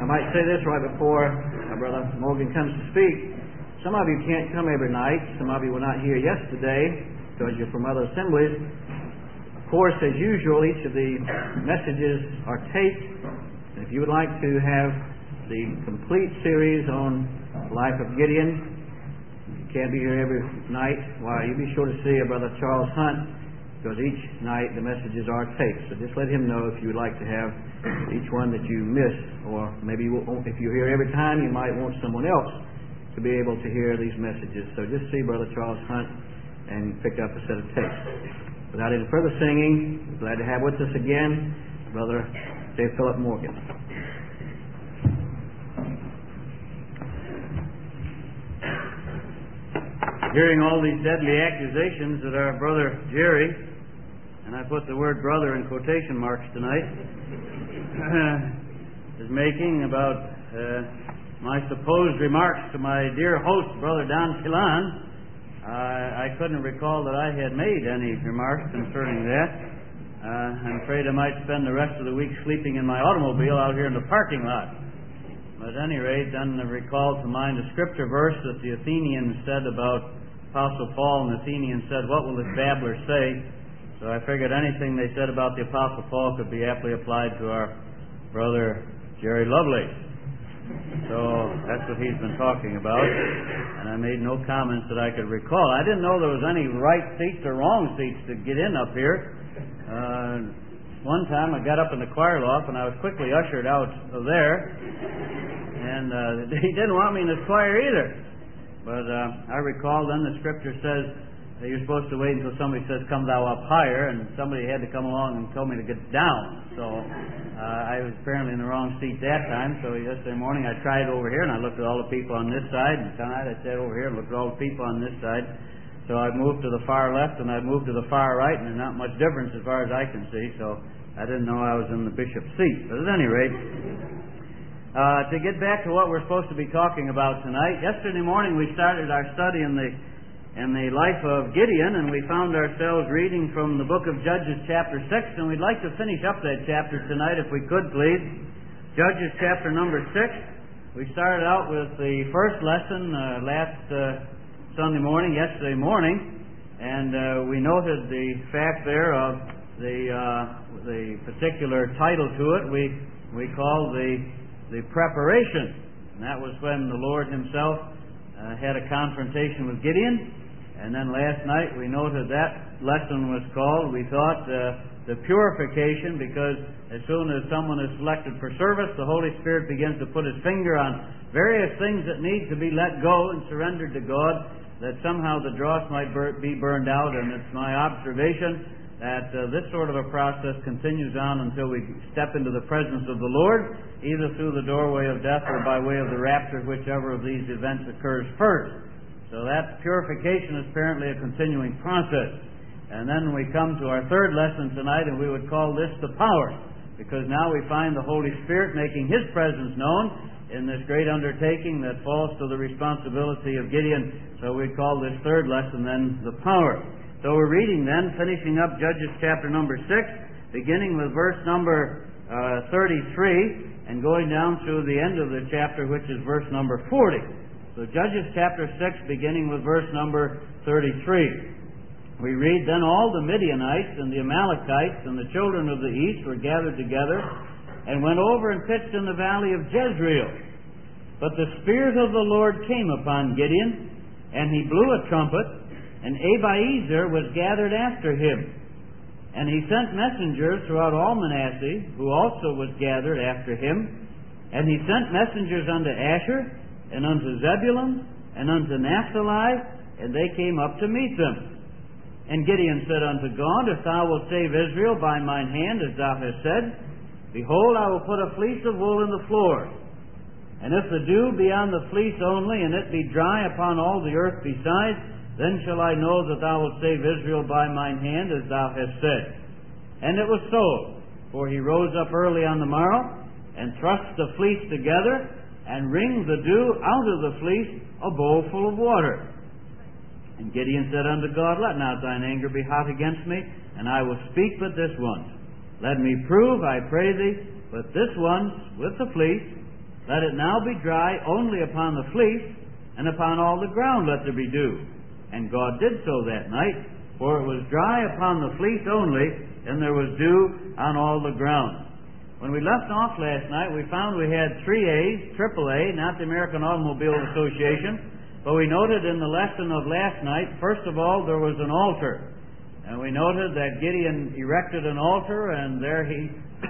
I might say this right before our Brother Morgan comes to speak. Some of you can't come every night. Some of you were not here yesterday because you're from other assemblies. Of course, as usual, each of the messages are taped. And if you would like to have the complete series on the life of Gideon, you can't be here every night. Why, you be sure to see Brother Charles Hunt, because each night the messages are taped. So just let him know if you would like to have each one that you miss, or maybe if you're here every time, you might want someone else to be able to hear these messages. So just see Brother Charles Hunt and pick up a set of tapes. Without any further singing, glad to have with us again Brother J. Philip Morgan. Hearing all these deadly accusations that our brother Jerry, and I put the word brother in quotation marks tonight, is making about my supposed remarks to my dear host, Brother Don Killan, I couldn't recall that I had made any remarks concerning that. I'm afraid I might spend the rest of the week sleeping in my automobile out here in the parking lot. But at any rate, then I recalled to mind a scripture verse that the Athenians said about Apostle Paul, and the Athenians said, "What will this babbler say?" So I figured anything they said about the Apostle Paul could be aptly applied to our brother Jerry Lovelace. So that's what he's been talking about, and I made no comments that I could recall. I didn't know there was any right seats or wrong seats to get in up here. One time I got up in the choir loft, and I was quickly ushered out of there, and he didn't want me in his choir either. But I recall then the scripture says that you're supposed to wait until somebody says, "Come thou up higher," and somebody had to come along and tell me to get down. So I was apparently in the wrong seat that time. So yesterday morning I tried over here, and I looked at all the people on this side, and tonight I sat over here and looked at all the people on this side. So I moved to the far left, and I moved to the far right, and there's not much difference as far as I can see. So I didn't know I was in the bishop's seat. But at any rate, to get back to what we're supposed to be talking about tonight, yesterday morning we started our study in the life of Gideon, and we found ourselves reading from the book of Judges chapter 6, and we'd like to finish up that chapter tonight if we could, please. Judges chapter number 6. We started out with the first lesson yesterday morning, and we noted the fact there of the particular title to it we called the preparation. And that was when the Lord himself had a confrontation with Gideon. And then last night we noted that lesson was called, we thought, the purification, because as soon as someone is selected for service, the Holy Spirit begins to put his finger on various things that need to be let go and surrendered to God, that somehow the dross might be burned out. And it's my observation that this sort of a process continues on until we step into the presence of the Lord, either through the doorway of death or by way of the rapture, whichever of these events occurs first. So that purification is apparently a continuing process. And then we come to our third lesson tonight, and we would call this the power, because now we find the Holy Spirit making his presence known in this great undertaking that falls to the responsibility of Gideon. So we call this third lesson then the power. So we're reading then, finishing up Judges chapter number 6, beginning with verse number 33, and going down through the end of the chapter, which is verse number 40. So Judges chapter 6, beginning with verse number 33. We read, "Then all the Midianites and the Amalekites and the children of the east were gathered together, and went over and pitched in the valley of Jezreel. But the Spirit of the Lord came upon Gideon, and he blew a trumpet, and Abiezer was gathered after him. And he sent messengers throughout all Manasseh, who also was gathered after him. And he sent messengers unto Asher, and unto Zebulun, and unto Naphtali, and they came up to meet them. And Gideon said unto God, If thou wilt save Israel by mine hand, as thou hast said, behold, I will put a fleece of wool in the floor. And if the dew be on the fleece only, and it be dry upon all the earth besides, then shall I know that thou wilt save Israel by mine hand, as thou hast said. And it was so, for he rose up early on the morrow, and thrust the fleece together, and wringed the dew out of the fleece, a bowl full of water. And Gideon said unto God, Let not thine anger be hot against me, and I will speak but this once. Let me prove, I pray thee, but this once with the fleece, Let it now be dry only upon the fleece, and upon all the ground let there be dew. And God did so that night, for it was dry upon the fleece only, and there was dew on all the ground. When we left off last night, we found we had 3 A's, AAA, not the American Automobile Association, but we noted in the lesson of last night, first of all, there was an altar. And we noted that Gideon erected an altar, and there he,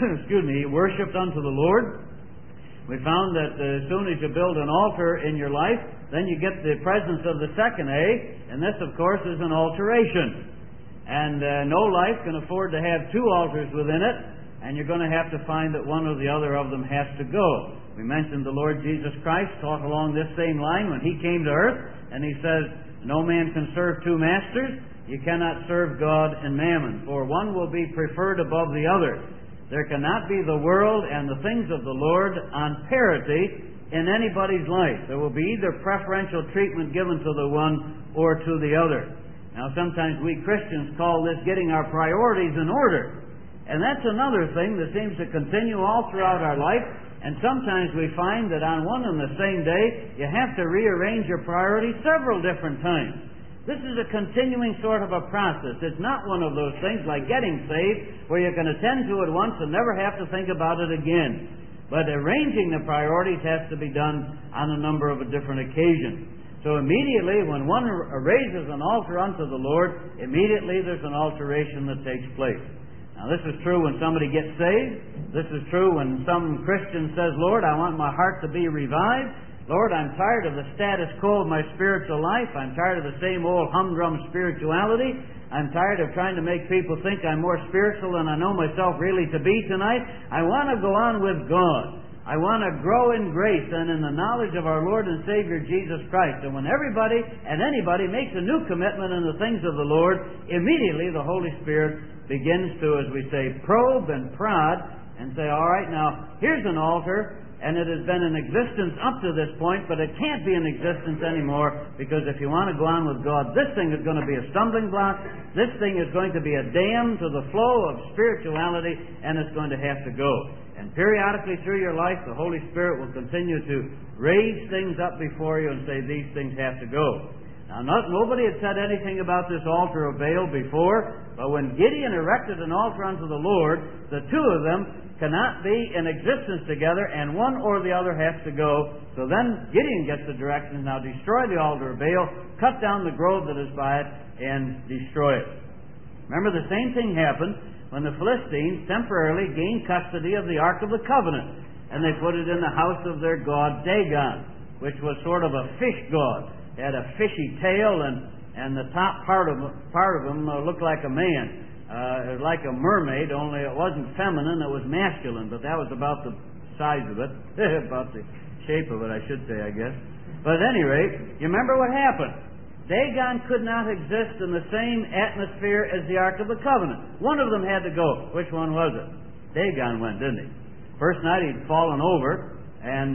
he worshipped unto the Lord. We found that as soon as you build an altar in your life, then you get the presence of the second A, and this, of course, is an alteration. And no life can afford to have 2 altars within it, and you're going to have to find that one or the other of them has to go. We mentioned the Lord Jesus Christ taught along this same line when He came to earth, and He says, no man can serve 2 masters. You cannot serve God and mammon, for one will be preferred above the other. There cannot be the world and the things of the Lord on parity in anybody's life. There will be either preferential treatment given to the one or to the other. Now, sometimes we Christians call this getting our priorities in order. And that's another thing that seems to continue all throughout our life. And sometimes we find that on one and the same day, you have to rearrange your priorities several different times. This is a continuing sort of a process. It's not one of those things like getting saved where you can attend to it once and never have to think about it again. But arranging the priorities has to be done on a number of different occasions. So immediately when one raises an altar unto the Lord, immediately there's an alteration that takes place. Now this is true when somebody gets saved. This is true when some Christian says, Lord, I want my heart to be revived. Lord, I'm tired of the status quo of my spiritual life. I'm tired of the same old humdrum spirituality. I'm tired of trying to make people think I'm more spiritual than I know myself really to be tonight. I want to go on with God. I want to grow in grace and in the knowledge of our Lord and Savior Jesus Christ. And when everybody and anybody makes a new commitment in the things of the Lord, immediately the Holy Spirit begins to, as we say, probe and prod and say, all right, now here's an altar. And it has been in existence up to this point, but it can't be in existence anymore, because if you want to go on with God, this thing is going to be a stumbling block. This thing is going to be a dam to the flow of spirituality, and it's going to have to go. And periodically through your life, the Holy Spirit will continue to raise things up before you and say, these things have to go. Now, nobody had said anything about this altar of Baal before, but when Gideon erected an altar unto the Lord, the 2 of them cannot be in existence together, and one or the other has to go. So then Gideon gets the directions, now destroy the altar of Baal, cut down the grove that is by it, and destroy it. Remember, the same thing happened when the Philistines temporarily gained custody of the Ark of the Covenant, and they put it in the house of their god Dagon, which was sort of a fish god. It had a fishy tail, and the top part of him looked like a man. It was like a mermaid, only it wasn't feminine, it was masculine, but that was about the size of it, about the shape of it, I should say, I guess. But at any rate, you remember what happened. Dagon could not exist in the same atmosphere as the Ark of the Covenant. One of them had to go. Which one was it? Dagon went, didn't he? First night he'd fallen over, and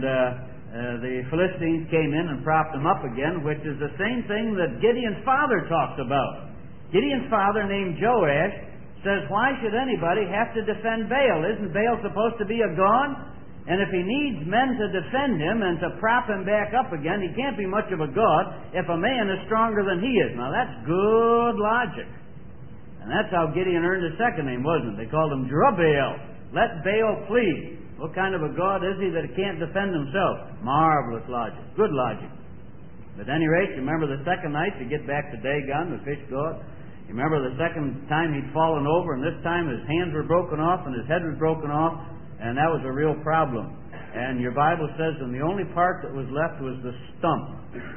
the Philistines came in and propped him up again, which is the same thing that Gideon's father talked about. Gideon's father, named Joash, says, why should anybody have to defend Baal? Isn't Baal supposed to be a god? And if he needs men to defend him and to prop him back up again, he can't be much of a god if a man is stronger than he is. Now that's good logic. And that's how Gideon earned his second name, wasn't it? They called him Jerubbaal. Let Baal flee. What kind of a god is he that he can't defend himself? Marvelous logic. Good logic. But at any rate, you remember the second night to get back to Dagon, the fish god. You remember the second time he'd fallen over, and this time his hands were broken off and his head was broken off, and that was a real problem. And your Bible says, and the only part that was left was the stump.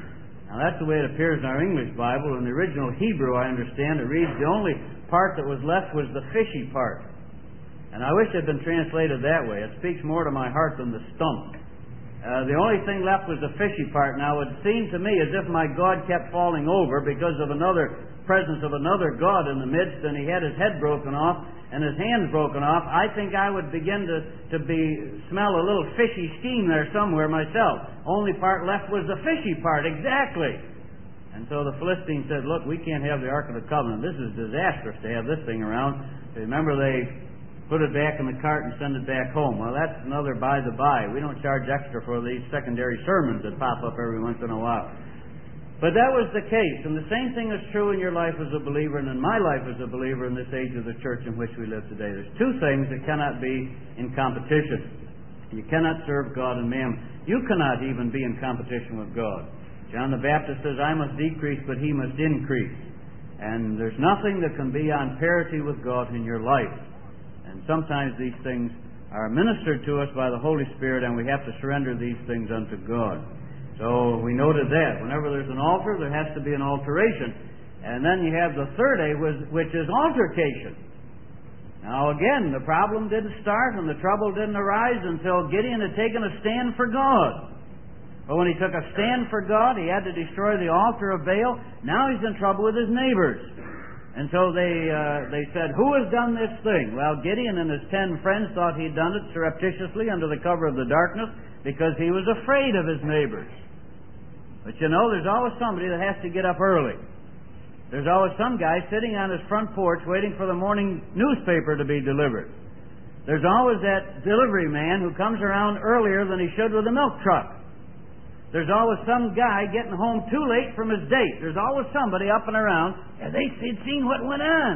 Now that's the way it appears in our English Bible. In the original Hebrew, I understand, it reads the only part that was left was the fishy part. And I wish it had been translated that way. It speaks more to my heart than the stump. The only thing left was the fishy part. Now it seemed to me as if my God kept falling over because of presence of another God in the midst, and he had his head broken off and his hands broken off. I think I would begin to smell a little fishy steam there somewhere myself. Only part left was the fishy part, exactly. And so the Philistines said, look, we can't have the Ark of the Covenant. This is disastrous to have this thing around. Remember, they put it back in the cart and send it back home. Well, that's another by the by. We don't charge extra for these secondary sermons that pop up every once in a while. But that was the case, and the same thing is true in your life as a believer and in my life as a believer in this age of the church in which we live today. There's two things that cannot be in competition. You cannot serve God and mammon. You cannot even be in competition with God. John the Baptist says, I must decrease, but He must increase. And there's nothing that can be on parity with God in your life. And sometimes these things are ministered to us by the Holy Spirit, and we have to surrender these things unto God. So we noted that. Whenever there's an altar, there has to be an alteration. And then you have the third A, which is altercation. Now again, the problem didn't start and the trouble didn't arise until Gideon had taken a stand for God. But when he took a stand for God, he had to destroy the altar of Baal. Now he's in trouble with his neighbors. And so they said, who has done this thing? Well, Gideon and his 10 friends thought he'd done it surreptitiously under the cover of the darkness because he was afraid of his neighbors. But you know, there's always somebody that has to get up early. There's always some guy sitting on his front porch waiting for the morning newspaper to be delivered. There's always that delivery man who comes around earlier than he should with a milk truck. There's always some guy getting home too late from his date. There's always somebody up and around, and they'd seen what went on.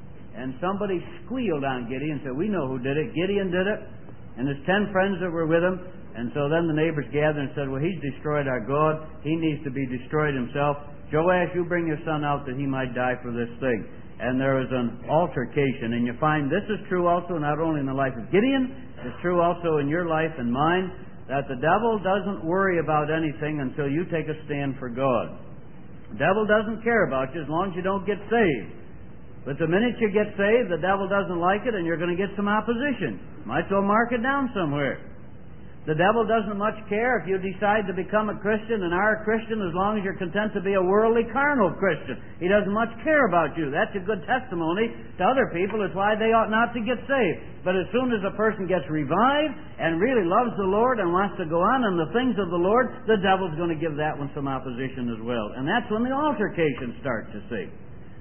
And somebody squealed on Gideon and said, we know who did it. Gideon did it, and his 10 friends that were with him. And so then the neighbors gathered and said, well, he's destroyed our God. He needs to be destroyed himself. Joash, you bring your son out that he might die for this thing. And there was an altercation. And you find this is true also not only in the life of Gideon, it's true also in your life and mine, that the devil doesn't worry about anything until you take a stand for God. The devil doesn't care about you as long as you don't get saved. But the minute you get saved, the devil doesn't like it and you're going to get some opposition. Might as well mark it down somewhere. The devil doesn't much care if you decide to become a Christian and are a Christian as long as you're content to be a worldly, carnal Christian. He doesn't much care about you. That's a good testimony to other people. It's why they ought not to get saved. But as soon as a person gets revived and really loves the Lord and wants to go on in the things of the Lord, the devil's going to give that one some opposition as well. And that's when the altercation starts, you see.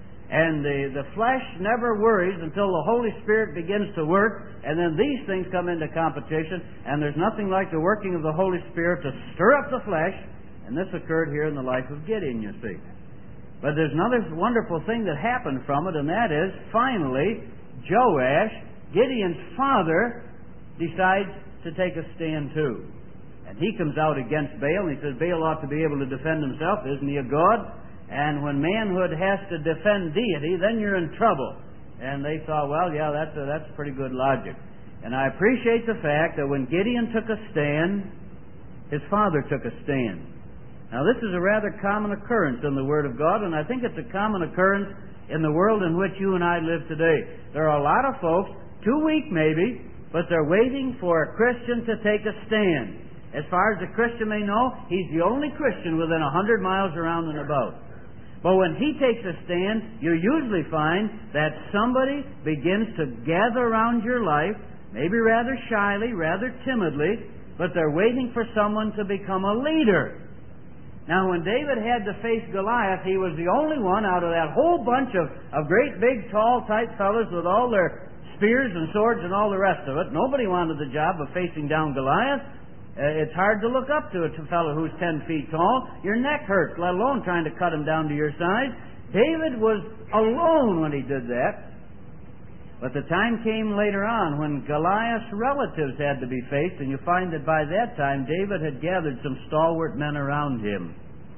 And the flesh never worries until the Holy Spirit begins to work, and then these things come into competition, and there's nothing like the working of the Holy Spirit to stir up the flesh, and this occurred here in the life of Gideon, you see. But there's another wonderful thing that happened from it, and that is, finally, Joash, Gideon's father, decides to take a stand too. And he comes out against Baal, and he says, Baal ought to be able to defend himself. Isn't he a god? And when manhood has to defend deity, then you're in trouble. And they thought, well, yeah, that's pretty good logic. And I appreciate the fact that when Gideon took a stand, his father took a stand. Now, this is a rather common occurrence in the Word of God, and I think it's a common occurrence in the world in which you and I live today. There are a lot of folks, too weak maybe, but they're waiting for a Christian to take a stand. As far as the Christian may know, he's the only Christian within 100 miles around and about. But when he takes a stand, you usually find that somebody begins to gather around your life, maybe rather shyly, rather timidly, but they're waiting for someone to become a leader. Now, when David had to face Goliath, he was the only one out of that whole bunch of great, big, tall type fellows with all their spears and swords and all the rest of it. Nobody wanted the job of facing down Goliath. It's hard to look up to a fellow who's 10 feet tall. Your neck hurts, let alone trying to cut him down to your size. David was alone when he did that. But the time came later on when Goliath's relatives had to be faced, and you find that by that time David had gathered some stalwart men around him.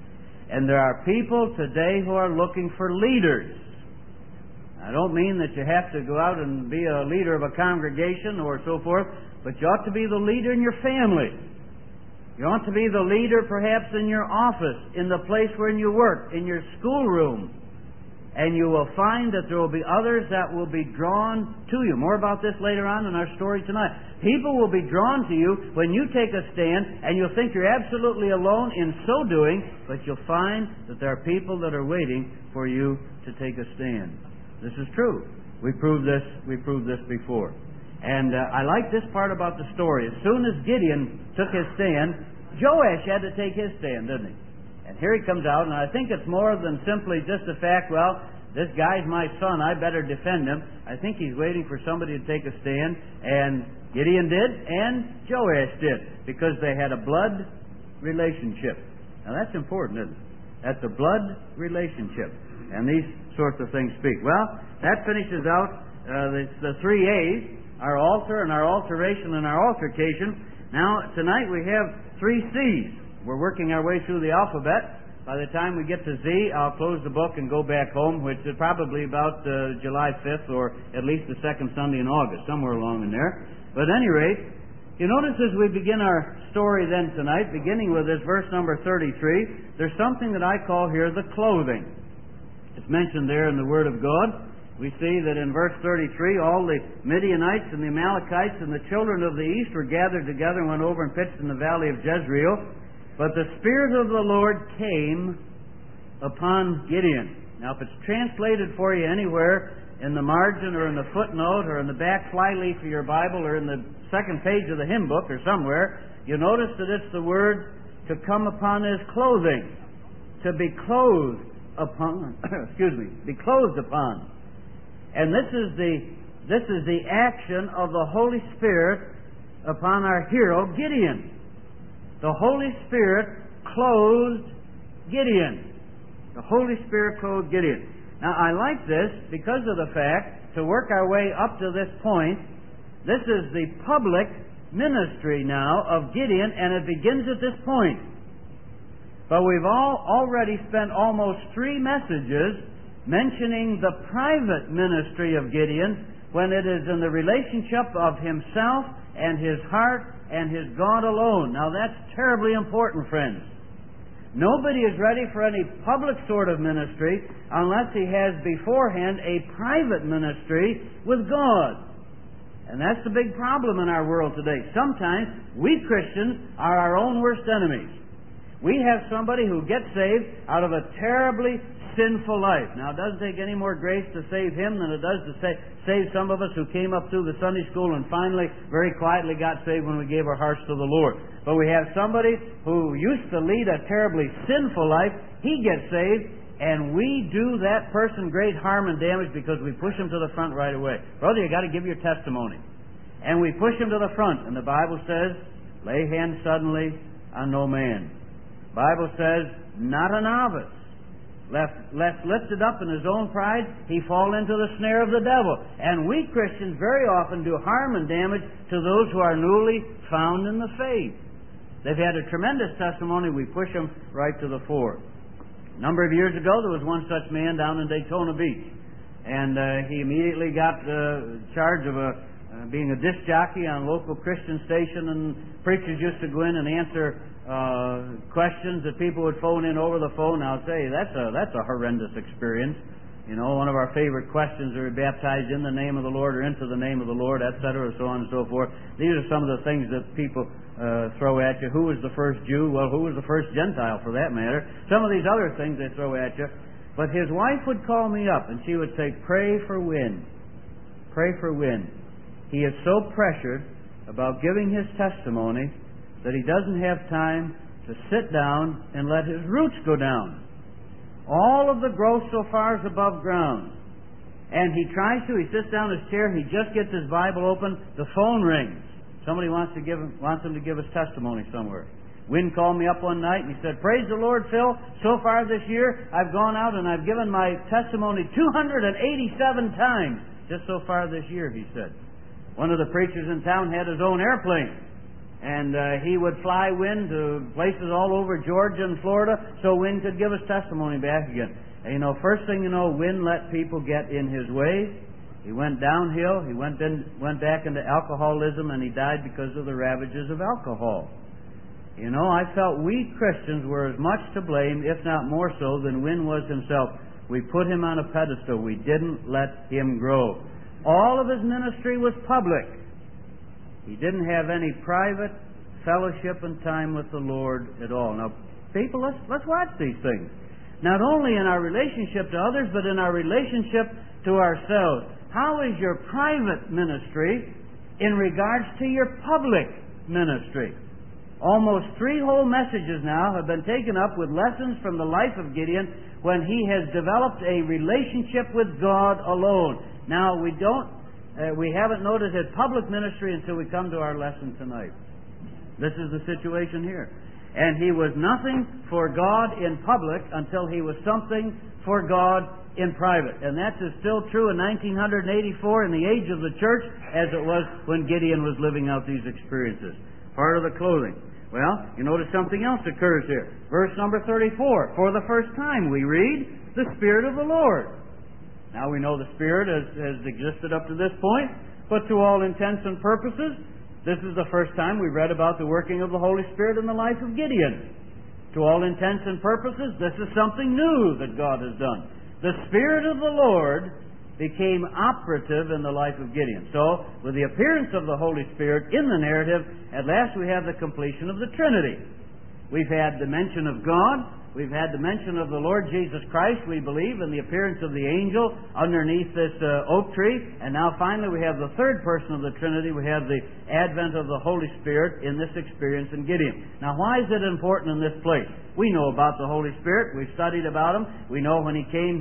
And there are people today who are looking for leaders. I don't mean that you have to go out and be a leader of a congregation or so forth, but you ought to be the leader in your family. You ought to be the leader perhaps in your office, in the place where you work, in your schoolroom. And you will find that there will be others that will be drawn to you. More about this later on in our story tonight. People will be drawn to you when you take a stand, and you'll think you're absolutely alone in so doing, but you'll find that there are people that are waiting for you to take a stand. This is true. We proved this before. And I like this part about the story. As soon as Gideon took his stand, Joash had to take his stand, didn't he? And here he comes out, and I think it's more than simply just the fact, well, this guy's my son, I better defend him. I think he's waiting for somebody to take a stand, and Gideon did, and Joash did, because they had a blood relationship. Now that's important, isn't it? That's a blood relationship. And these sorts of things speak. Well, that finishes out the three A's, our altar and our alteration and our altercation. Now, tonight we have three C's. We're working our way through the alphabet. By the time we get to Z, I'll close the book and go back home, which is probably about July 5th or at least the second Sunday in August, somewhere along in there. But at any rate, you notice as we begin our story then tonight, beginning with this verse number 33, there's something that I call here the clothing. It's mentioned there in the Word of God. We see that in verse 33, all the Midianites and the Amalekites and the children of the east were gathered together and went over and pitched in the valley of Jezreel. But the Spirit of the Lord came upon Gideon. Now, if it's translated for you anywhere in the margin or in the footnote or in the back flyleaf of your Bible or in the second page of the hymn book or somewhere, you notice that it's the word to come upon his clothing, to be clothed upon, be clothed upon. And this is the action of the Holy Spirit upon our hero Gideon. The Holy Spirit clothed Gideon. The Holy Spirit clothed Gideon. Now, I like this because of the fact, to work our way up to this point, this is the public ministry now of Gideon, and it begins at this point. But we've already spent almost 3 messages mentioning the private ministry of Gideon when it is in the relationship of himself and his heart and his God alone. Now that's terribly important, friends. Nobody is ready for any public sort of ministry unless he has beforehand a private ministry with God. And that's the big problem in our world today. Sometimes we Christians are our own worst enemies. We have somebody who gets saved out of a terribly sinful life. Now, it doesn't take any more grace to save him than it does to save some of us who came up through the Sunday school and finally, very quietly got saved when we gave our hearts to the Lord. But we have somebody who used to lead a terribly sinful life. He gets saved, and we do that person great harm and damage because we push him to the front right away. Brother, you got to give your testimony. And we push him to the front. And the Bible says, lay hands suddenly on no man. The Bible says, not a novice. Lest lifted up in his own pride, he fall into the snare of the devil. And we Christians very often do harm and damage to those who are newly found in the faith. They've had a tremendous testimony. We push them right to the fore. A number of years ago, there was one such man down in Daytona Beach. And he immediately got charge of being a disc jockey on a local Christian station, and preachers used to go in and answer questions that people would phone in over the phone. Now, I'll tell you, that's a horrendous experience. You know, one of our favorite questions, are we baptized in the name of the Lord or into the name of the Lord, etc., so on and so forth. These are some of the things that people throw at you. Who was the first Jew? Well, who was the first Gentile, for that matter? Some of these other things they throw at you. But his wife would call me up, and she would say, pray for Win. Pray for Win. He is so pressured about giving his testimony that he doesn't have time to sit down and let his roots go down. All of the growth so far is above ground. And he tries to, he sits down in his chair, he just gets his Bible open, the phone rings. Somebody wants him to give his testimony somewhere. Wynn called me up one night and he said, praise the Lord, Phil, so far this year I've gone out and I've given my testimony 287 times. Just so far this year, he said. One of the preachers in town had his own airplane. And he would fly Wynn to places all over Georgia and Florida so Wynn could give his testimony back again. And you know, first thing you know, Wynn let people get in his way. He went downhill. He went back into alcoholism, and he died because of the ravages of alcohol. You know, I felt we Christians were as much to blame, if not more so, than Wynn was himself. We put him on a pedestal. We didn't let him grow. All of his ministry was public. He didn't have any private fellowship and time with the Lord at all. Now, people, let's watch these things. Not only in our relationship to others, but in our relationship to ourselves. How is your private ministry in regards to your public ministry? Almost 3 whole messages now have been taken up with lessons from the life of Gideon, when he has developed a relationship with God alone. Now, we haven't noticed his public ministry until we come to our lesson tonight. This is the situation here. And he was nothing for God in public until he was something for God in private. And that's still true in 1984 in the age of the church as it was when Gideon was living out these experiences. Part of the clothing. Well, you notice something else occurs here. Verse number 34. For the first time we read, the Spirit of the Lord. Now we know the Spirit has existed up to this point, but to all intents and purposes, this is the first time we read about the working of the Holy Spirit in the life of Gideon. To all intents and purposes, this is something new that God has done. The Spirit of the Lord became operative in the life of Gideon. So, with the appearance of the Holy Spirit in the narrative, at last we have the completion of the Trinity. We've had the mention of God. We've had the mention of the Lord Jesus Christ, we believe, in the appearance of the angel underneath this oak tree. And now finally we have the third person of the Trinity. We have the advent of the Holy Spirit in this experience in Gideon. Now, why is it important in this place? We know about the Holy Spirit. We've studied about Him. We know when He came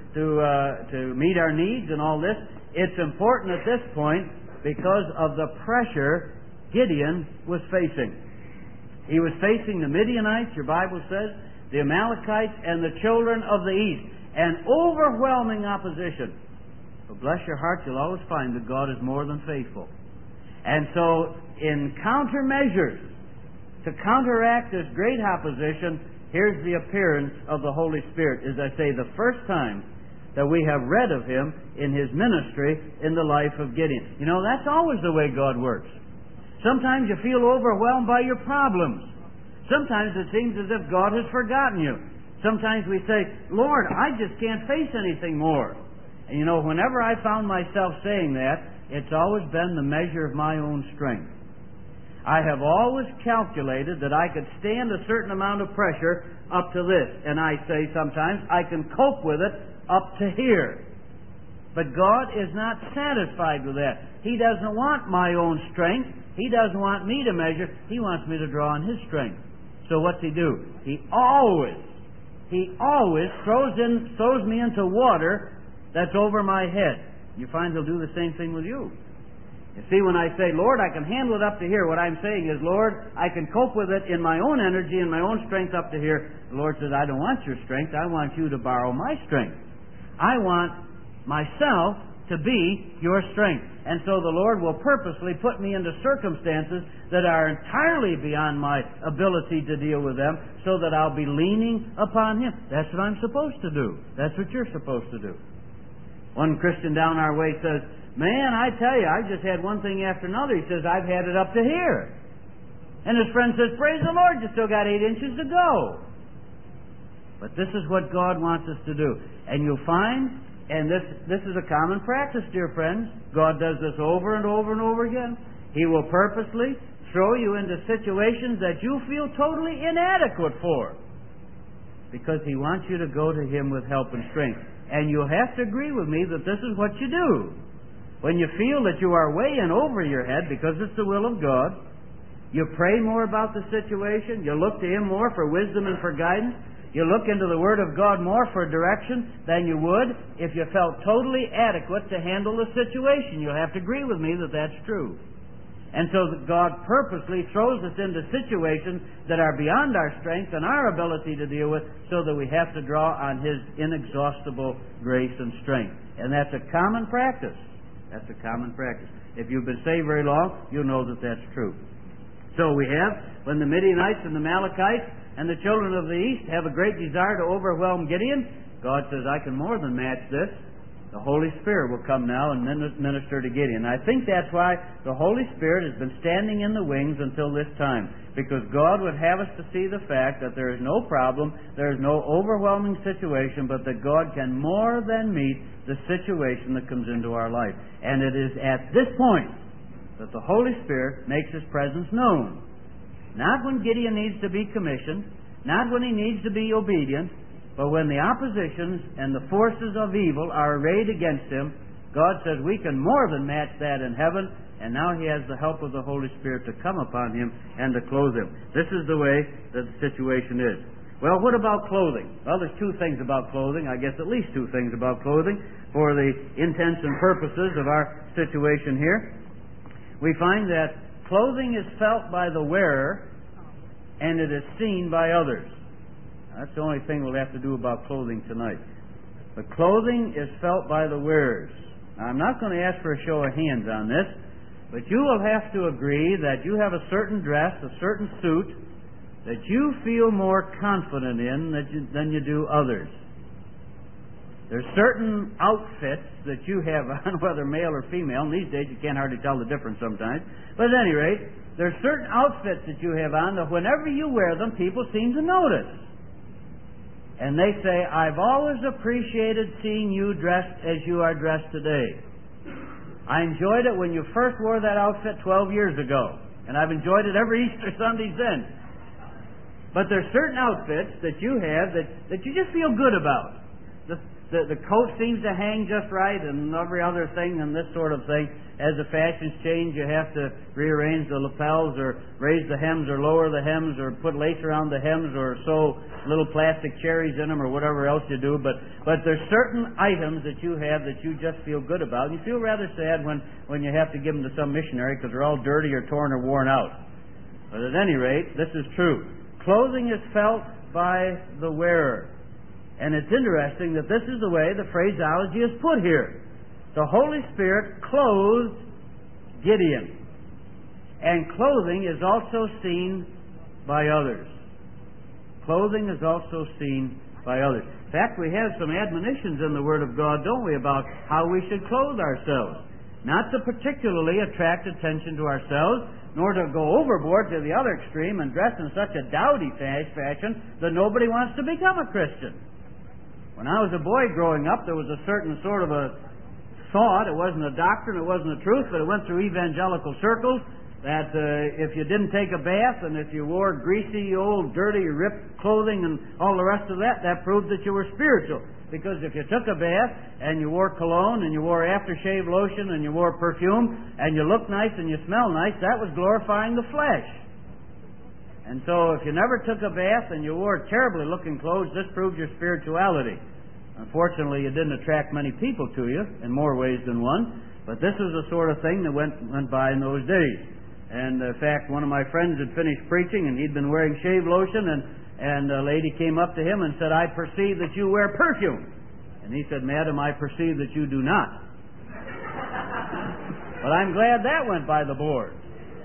to meet our needs and all this. It's important at this point because of the pressure Gideon was facing. He was facing the Midianites, your Bible says, the Amalekites, and the children of the east. An overwhelming opposition. But bless your heart, you'll always find that God is more than faithful. And so, in countermeasures, to counteract this great opposition, here's the appearance of the Holy Spirit. As I say, the first time that we have read of Him in His ministry in the life of Gideon. You know, that's always the way God works. Sometimes you feel overwhelmed by your problems. Sometimes it seems as if God has forgotten you. Sometimes we say, Lord, I just can't face anything more. And you know, whenever I found myself saying that, it's always been the measure of my own strength. I have always calculated that I could stand a certain amount of pressure up to this. And I say sometimes, I can cope with it up to here. But God is not satisfied with that. He doesn't want my own strength. He doesn't want me to measure. He wants me to draw on His strength. So what's He do? He always throws me into water that's over my head. You find He'll do the same thing with you. You see, when I say, Lord, I can handle it up to here, what I'm saying is, Lord, I can cope with it in my own energy and my own strength up to here. The Lord says, I don't want your strength. I want you to borrow my strength. I want myself to be your strength. And so the Lord will purposely put me into circumstances that are entirely beyond my ability to deal with them, so that I'll be leaning upon Him. That's what I'm supposed to do. That's what you're supposed to do. One Christian down our way says, man, I tell you, I just had one thing after another. He says, I've had it up to here. And his friend says, praise the Lord, you still got 8 inches to go. But this is what God wants us to do. And you'll find, and this is a common practice, dear friends. God does this over and over and over again. He will purposely throw you into situations that you feel totally inadequate for, because He wants you to go to Him with help and strength. And you'll have to agree with me that this is what you do. When you feel that you are way in over your head because it's the will of God, you pray more about the situation, you look to Him more for wisdom and for guidance, you look into the Word of God more for direction than you would if you felt totally adequate to handle the situation. You'll have to agree with me that that's true. And so God purposely throws us into situations that are beyond our strength and our ability to deal with, so that we have to draw on His inexhaustible grace and strength. And that's a common practice. That's a common practice. If you've been saved very long, you'll know that that's true. So we have, when the Midianites and the Amalekites and the children of the east have a great desire to overwhelm Gideon, God says, I can more than match this. The Holy Spirit will come now and minister to Gideon. I think that's why the Holy Spirit has been standing in the wings until this time, because God would have us to see the fact that there is no problem, there is no overwhelming situation, but that God can more than meet the situation that comes into our life. And it is at this point that the Holy Spirit makes His presence known. Not when Gideon needs to be commissioned, not when he needs to be obedient, but when the oppositions and the forces of evil are arrayed against him. God says we can more than match that in heaven, and now He has the help of the Holy Spirit to come upon him and to clothe him. This is the way that the situation is. Well, what about clothing? Well, there's two things about clothing, I guess at least two things about clothing for the intents and purposes of our situation here. We find that clothing is felt by the wearer and it is seen by others. That's the only thing we'll have to do about clothing tonight. But clothing is felt by the wearers. Now, I'm not going to ask for a show of hands on this, but you will have to agree that you have a certain dress, a certain suit, that you feel more confident in than you do others. There's certain outfits that you have on, whether male or female, and these days you can't hardly tell the difference sometimes, but at any rate, there's certain outfits that you have on that whenever you wear them, people seem to notice. And they say, I've always appreciated seeing you dressed as you are dressed today. I enjoyed it when you first wore that outfit 12 years ago, and I've enjoyed it every Easter Sunday since. But there's certain outfits that you have that you just feel good about. The coat seems to hang just right, and every other thing and this sort of thing. As the fashions change, you have to rearrange the lapels or raise the hems or lower the hems or put lace around the hems or sew little plastic cherries in them or whatever else you do. But there's certain items that you have that you just feel good about. You feel rather sad when you have to give them to some missionary because they're all dirty or torn or worn out. But at any rate, this is true. Clothing is felt by the wearer. And it's interesting that this is the way the phraseology is put here. The Holy Spirit clothed Gideon. And clothing is also seen by others. Clothing is also seen by others. In fact, we have some admonitions in the Word of God, don't we, about how we should clothe ourselves. Not to particularly attract attention to ourselves, nor to go overboard to the other extreme and dress in such a dowdy fashion that nobody wants to become a Christian. When I was a boy growing up, there was a certain sort of a thought, it wasn't a doctrine, it wasn't a truth, but it went through evangelical circles, that if you didn't take a bath and if you wore greasy, old, dirty, ripped clothing and all the rest of that, that proved that you were spiritual. Because if you took a bath and you wore cologne and you wore aftershave lotion and you wore perfume and you looked nice and you smelled nice, that was glorifying the flesh. And so if you never took a bath and you wore terribly looking clothes, this proved your spirituality. Unfortunately, it didn't attract many people to you in more ways than one, but this is the sort of thing that went by in those days. And in fact, one of my friends had finished preaching and he'd been wearing shave lotion, and a lady came up to him and said, I perceive that you wear perfume. And he said, Madam, I perceive that you do not. But I'm glad that went by the board.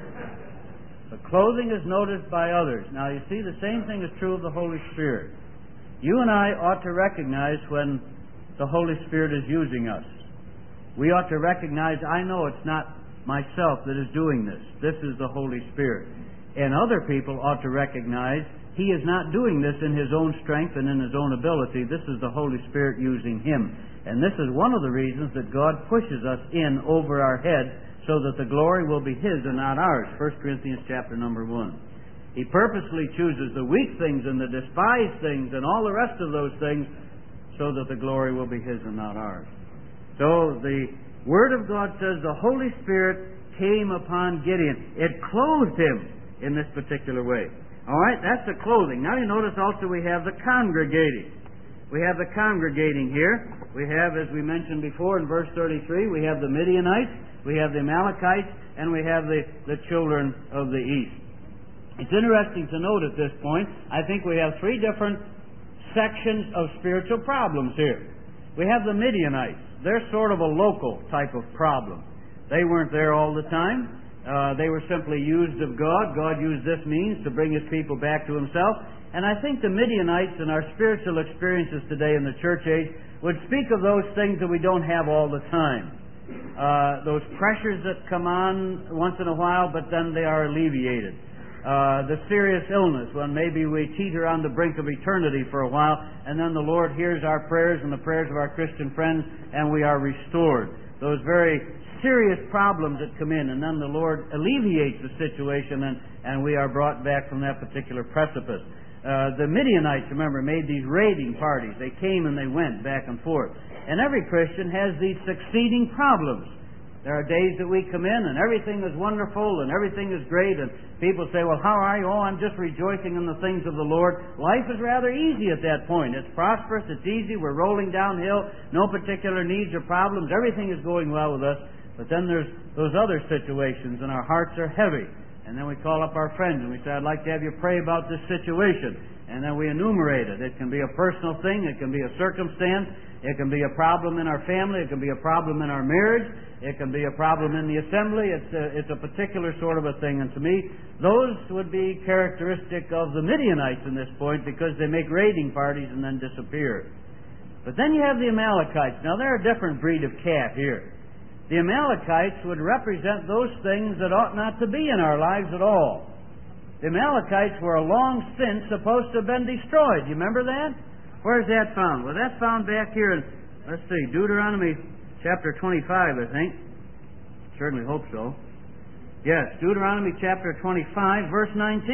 But clothing is noticed by others. Now, you see, the same thing is true of the Holy Spirit. You and I ought to recognize when the Holy Spirit is using us. We ought to recognize, I know it's not myself that is doing this. This is the Holy Spirit. And other people ought to recognize He is not doing this in His own strength and in His own ability. This is the Holy Spirit using Him. And this is one of the reasons that God pushes us in over our head so that the glory will be His and not ours. 1 Corinthians chapter number 1. He purposely chooses the weak things and the despised things and all the rest of those things so that the glory will be His and not ours. So the Word of God says the Holy Spirit came upon Gideon. It clothed him in this particular way. All right, that's the clothing. Now you notice also we have the congregating. We have the congregating here. We have, as we mentioned before in verse 33, we have the Midianites, we have the Amalekites, and we have the children of the east. It's interesting to note at this point, I think we have three different sections of spiritual problems here. We have the Midianites. They're sort of a local type of problem. They weren't there all the time. They were simply used of God. God used this means to bring His people back to Himself. And I think the Midianites in our spiritual experiences today in the church age would speak of those things that we don't have all the time. Those pressures that come on once in a while, but then they are alleviated. The serious illness, when maybe we teeter on the brink of eternity for a while, and then the Lord hears our prayers and the prayers of our Christian friends, and we are restored. Those very serious problems that come in, and then the Lord alleviates the situation, and we are brought back from that particular precipice. The Midianites, remember, made these raiding parties. They came and they went back and forth. And every Christian has these succeeding problems. There are days that we come in and everything is wonderful and everything is great, and people say, well, how are you? Oh, I'm just rejoicing in the things of the Lord. Life is rather easy at that point. It's prosperous, it's easy, we're rolling downhill, no particular needs or problems, everything is going well with us. But then there's those other situations and our hearts are heavy. And then we call up our friends and we say, I'd like to have you pray about this situation. And then we enumerate it. It can be a personal thing, it can be a circumstance, it can be a problem in our family, it can be a problem in our marriage, it can be a problem in the assembly. It's a particular sort of a thing. And to me, those would be characteristic of the Midianites in this point, because they make raiding parties and then disappear. But then you have the Amalekites. Now they're a different breed of cat here. The Amalekites would represent those things that ought not to be in our lives at all. The Amalekites were long since supposed to have been destroyed. You remember that? Where's that found? Well, that's found back here in, let's see, Deuteronomy chapter 25, I think. Certainly hope so. Yes, Deuteronomy chapter 25, verse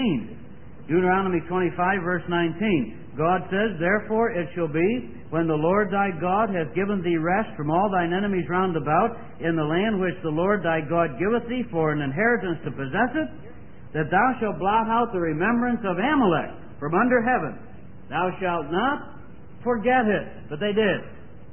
19. Deuteronomy 25, verse 19. God says, therefore it shall be, when the Lord thy God hath given thee rest from all thine enemies round about, in the land which the Lord thy God giveth thee for an inheritance to possess it, that thou shalt blot out the remembrance of Amalek from under heaven. Thou shalt not forget it. But they did.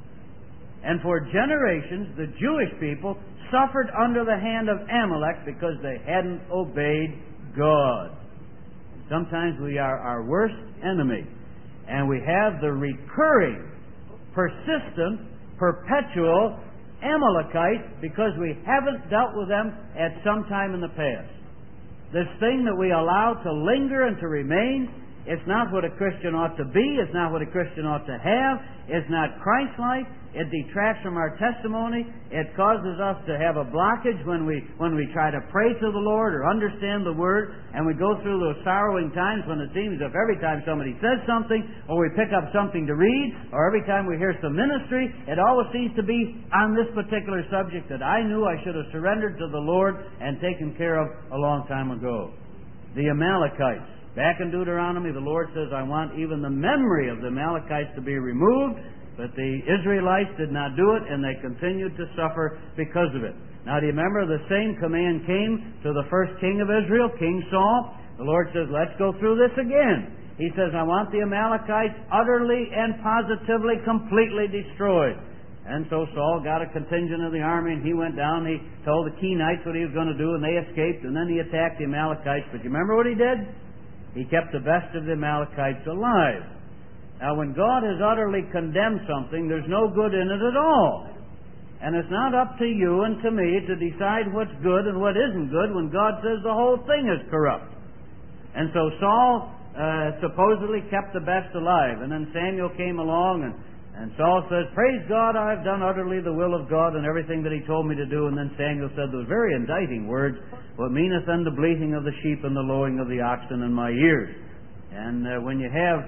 And for generations, the Jewish people suffered under the hand of Amalek because they hadn't obeyed God. Sometimes we are our worst enemy. And we have the recurring, persistent, perpetual Amalekite because we haven't dealt with them at some time in the past. This thing that we allow to linger and to remain, it's not what a Christian ought to be. It's not what a Christian ought to have. It's not Christ-like. It detracts from our testimony. It causes us to have a blockage when we try to pray to the Lord or understand the Word, and we go through those sorrowing times when it seems as if every time somebody says something, or we pick up something to read, or every time we hear some ministry, it always seems to be on this particular subject that I knew I should have surrendered to the Lord and taken care of a long time ago. The Amalekites. Back in Deuteronomy, the Lord says, I want even the memory of the Amalekites to be removed. But the Israelites did not do it, and they continued to suffer because of it. Now, do you remember the same command came to the first king of Israel, King Saul? The Lord says, let's go through this again. He says, I want the Amalekites utterly and positively, completely destroyed. And so Saul got a contingent of the army, and he went down, he told the Kenites what he was going to do, and they escaped, and then he attacked the Amalekites. But you remember what he did? He kept the best of the Amalekites alive. Now, when God has utterly condemned something, there's no good in it at all. And it's not up to you and to me to decide what's good and what isn't good when God says the whole thing is corrupt. And so Saul supposedly kept the best alive. And then Samuel came along, and Saul says, praise God, I've done utterly the will of God and everything that He told me to do. And then Samuel said those very indicting words, what meaneth then the bleating of the sheep and the lowing of the oxen in my ears? And when you have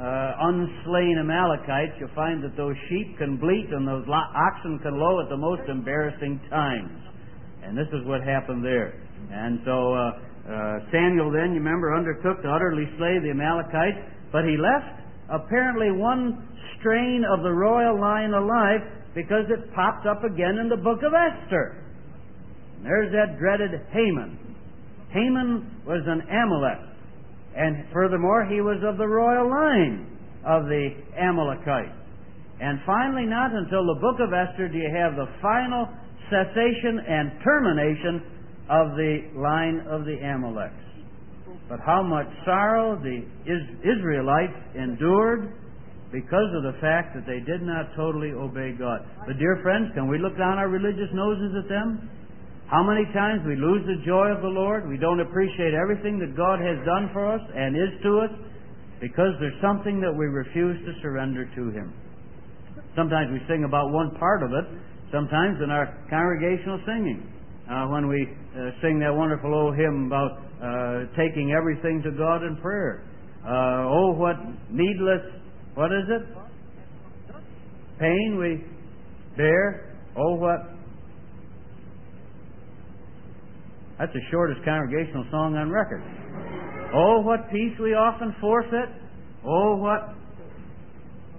unslain Amalekites, you'll find that those sheep can bleat and those oxen can low at the most embarrassing times. And this is what happened there. And so Samuel then, you remember, undertook to utterly slay the Amalekites, but he left apparently one strain of the royal line alive because it popped up again in the book of Esther. And there's that dreaded Haman. Haman was an Amalek. And furthermore, he was of the royal line of the Amalekites. And finally, not until the book of Esther do you have the final cessation and termination of the line of the Amaleks. But how much sorrow the Israelites endured because of the fact that they did not totally obey God. But dear friends, can we look down our religious noses at them? How many times we lose the joy of the Lord? We don't appreciate everything that God has done for us and is to us because there's something that we refuse to surrender to Him. Sometimes we sing about one part of it, sometimes in our congregational singing. When we sing that wonderful old hymn about taking everything to God in prayer. Oh, what needless, what is it? Pain we bear. Oh, what... That's the shortest congregational song on record. Oh, what peace we often forfeit. Oh, what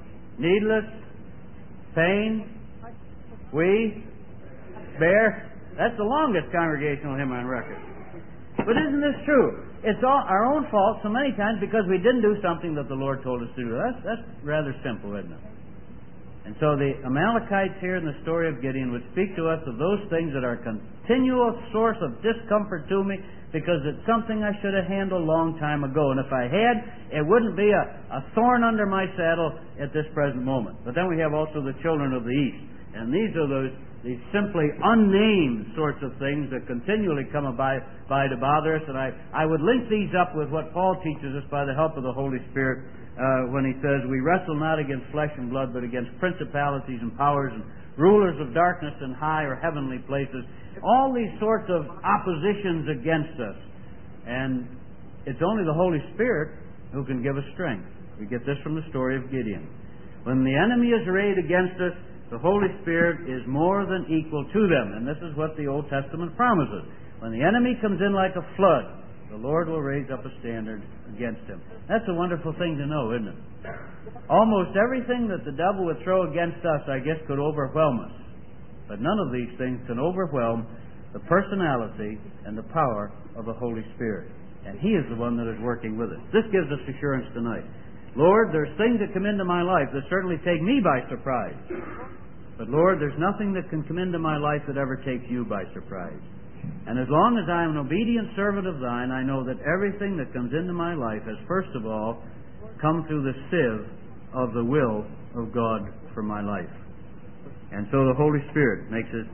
needless pain we bear. That's the longest congregational hymn on record. But isn't this true? It's all our own fault so many times because we didn't do something that the Lord told us to do. That's rather simple, isn't it? And so the Amalekites here in the story of Gideon would speak to us of those things that are a continual source of discomfort to me because it's something I should have handled a long time ago. And if I had, it wouldn't be a thorn under my saddle at this present moment. But then we have also the children of the East. And these are these simply unnamed sorts of things that continually come by to bother us. And I would link these up with what Paul teaches us by the help of the Holy Spirit when he says, we wrestle not against flesh and blood, but against principalities and powers and rulers of darkness in high or heavenly places. All these sorts of oppositions against us. And it's only the Holy Spirit who can give us strength. We get this from the story of Gideon. When the enemy is arrayed against us, the Holy Spirit is more than equal to them. And this is what the Old Testament promises. When the enemy comes in like a flood, the Lord will raise up a standard against him. That's a wonderful thing to know, isn't it? Almost everything that the devil would throw against us, I guess, could overwhelm us. But none of these things can overwhelm the personality and the power of the Holy Spirit. And He is the one that is working with us. This gives us assurance tonight. Lord, there's things that come into my life that certainly take me by surprise. But Lord, there's nothing that can come into my life that ever takes you by surprise. And as long as I am an obedient servant of Thine, I know that everything that comes into my life has first of all come through the sieve of the will of God for my life. And so the Holy Spirit makes His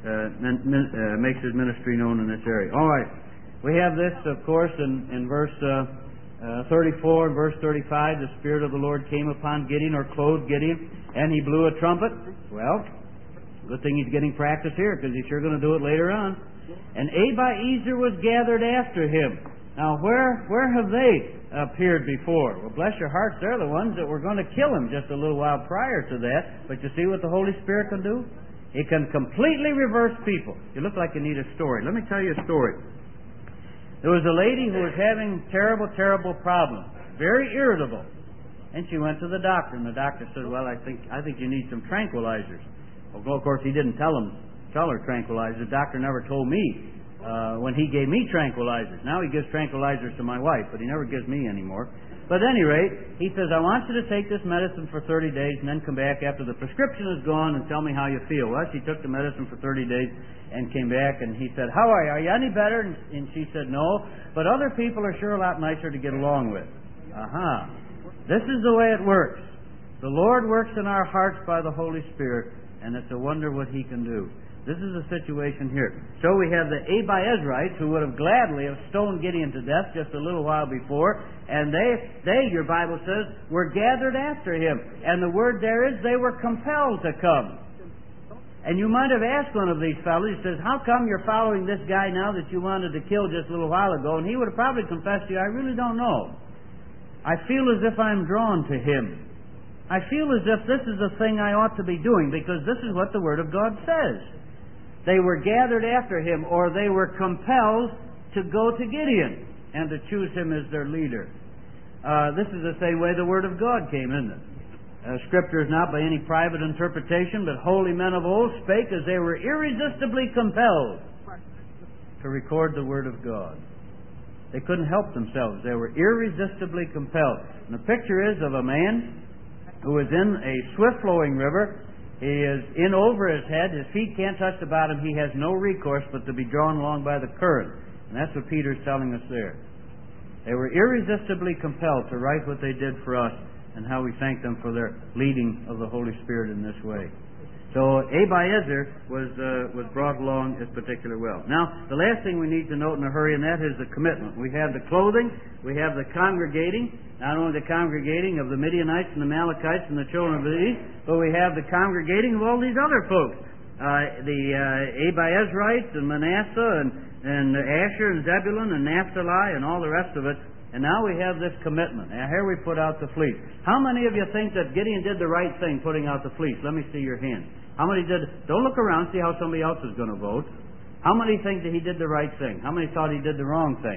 ministry known in this area. All right. We have this, of course, in verse 34 and verse 35. The Spirit of the Lord came upon Gideon, or clothed Gideon, and he blew a trumpet. Well, good thing he's getting practice here, because he's sure going to do it later on. And Abiezer was gathered after him. Now, where have they appeared before? Well, bless your hearts, they're the ones that were going to kill him just a little while prior to that. But you see what the Holy Spirit can do? He can completely reverse people. You look like you need a story. Let me tell you a story. There was a lady who was having terrible, terrible problems, very irritable. And she went to the doctor, and the doctor said, well, I think you need some tranquilizers. Well, of course, he didn't tell her tranquilizers. The doctor never told me when he gave me tranquilizers. Now he gives tranquilizers to my wife, but he never gives me any more. But at any rate, he says, I want you to take this medicine for 30 days and then come back after the prescription is gone and tell me how you feel. Well, she took the medicine for 30 days and came back, and he said, how are you? Are you any better? And she said, no, but other people are sure a lot nicer to get along with. Aha. This is the way it works. The Lord works in our hearts by the Holy Spirit, and it's a wonder what He can do. This is the situation here. So we have the Abiezrites who would have gladly have stoned Gideon to death just a little while before, and they, your Bible says, were gathered after him. And the word there is they were compelled to come. And you might have asked one of these fellows, he says, how come you're following this guy now that you wanted to kill just a little while ago? And he would have probably confessed to you, I really don't know. I feel as if I'm drawn to him. I feel as if this is the thing I ought to be doing, because this is what the Word of God says. They were gathered after him, or they were compelled to go to Gideon and to choose him as their leader. This is the same way the Word of God came, isn't it? Scripture is not by any private interpretation, but holy men of old spake as they were irresistibly compelled to record the Word of God. They couldn't help themselves. They were irresistibly compelled. And the picture is of a man who is in a swift-flowing river. He is in over his head. His feet can't touch the bottom. He has no recourse but to be drawn along by the current. And that's what Peter's telling us there. They were irresistibly compelled to write what they did for us, and how we thank them for their leading of the Holy Spirit in this way. So Abiezer was brought along as particularly well. Now, the last thing we need to note in a hurry, and that is the commitment. We have the clothing, we have the congregating, not only the congregating of the Midianites and the Amalekites and the children of the East, but we have the congregating of all these other folks. The Abiezrites and Manasseh and Asher and Zebulun and Naphtali and all the rest of it. And now we have this commitment. Now here we put out the fleece. How many of you think that Gideon did the right thing putting out the fleece? Let me see your hand. How many did? Don't look around, see how somebody else is going to vote. How many think that he did the right thing? How many thought he did the wrong thing?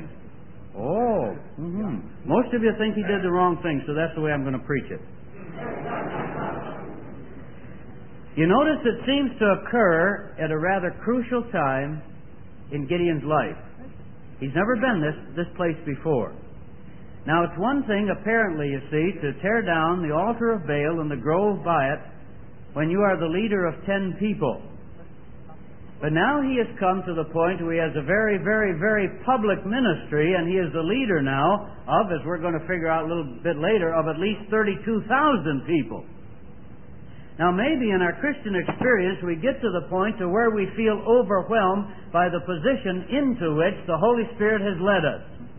Oh, most of you think he did the wrong thing, so that's the way I'm going to preach it. You notice it seems to occur at a rather crucial time in Gideon's life. He's never been this place before. Now, it's one thing, apparently, you see, to tear down the altar of Baal and the grove by it when you are the leader of 10 people. But now he has come to the point where he has a very, very, very public ministry, and he is the leader now of, as we're going to figure out a little bit later, of at least 32,000 people. Now, maybe in our Christian experience, we get to the point to where we feel overwhelmed by the position into which the Holy Spirit has led us.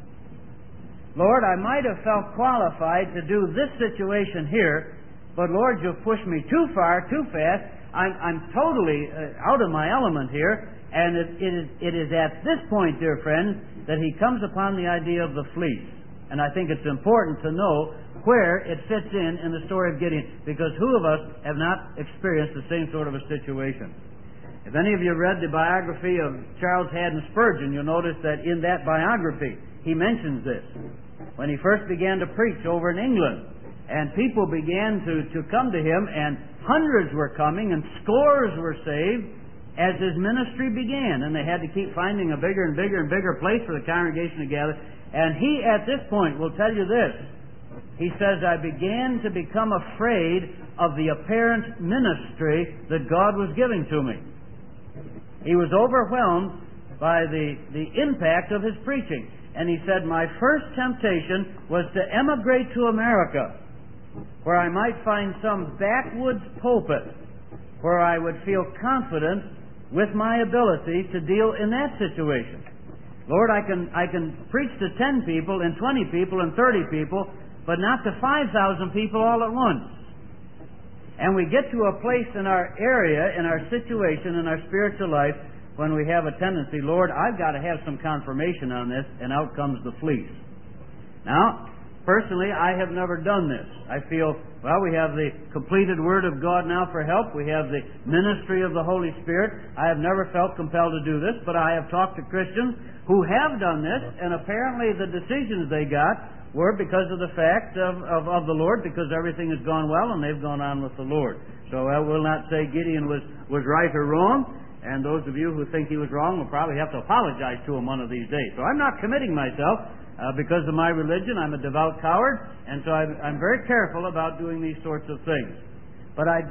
Lord, I might have felt qualified to do this situation here, but Lord, you've pushed me too far, too fast. I'm totally out of my element here, and it is at this point, dear friends, that he comes upon the idea of the fleece. And I think it's important to know where it fits in the story of Gideon, because who of us have not experienced the same sort of a situation? If any of you read the biography of Charles Haddon Spurgeon, you'll notice that in that biography he mentions this. When he first began to preach over in England, and people began to come to him, and hundreds were coming, and scores were saved as his ministry began. And they had to keep finding a bigger and bigger and bigger place for the congregation to gather. And he, at this point, will tell you this. He says, I began to become afraid of the apparent ministry that God was giving to me. He was overwhelmed by the impact of his preaching. And he said, my first temptation was to emigrate to America, where I might find some backwoods pulpit where I would feel confident with my ability to deal in that situation. Lord, I can preach to 10 people and 20 people and 30 people, but not to 5,000 people all at once. And we get to a place in our area, in our situation, in our spiritual life, when we have a tendency, Lord, I've got to have some confirmation on this, and out comes the fleece. Now, personally, I have never done this. I feel, well, we have the completed Word of God now for help. We have the ministry of the Holy Spirit. I have never felt compelled to do this, but I have talked to Christians who have done this, and apparently the decisions they got were because of the fact of the Lord, because everything has gone well and they've gone on with the Lord. So I will not say Gideon was right or wrong, and those of you who think he was wrong will probably have to apologize to him one of these days. So I'm not committing myself. Because of my religion, I'm a devout coward, and so I'm very careful about doing these sorts of things. But I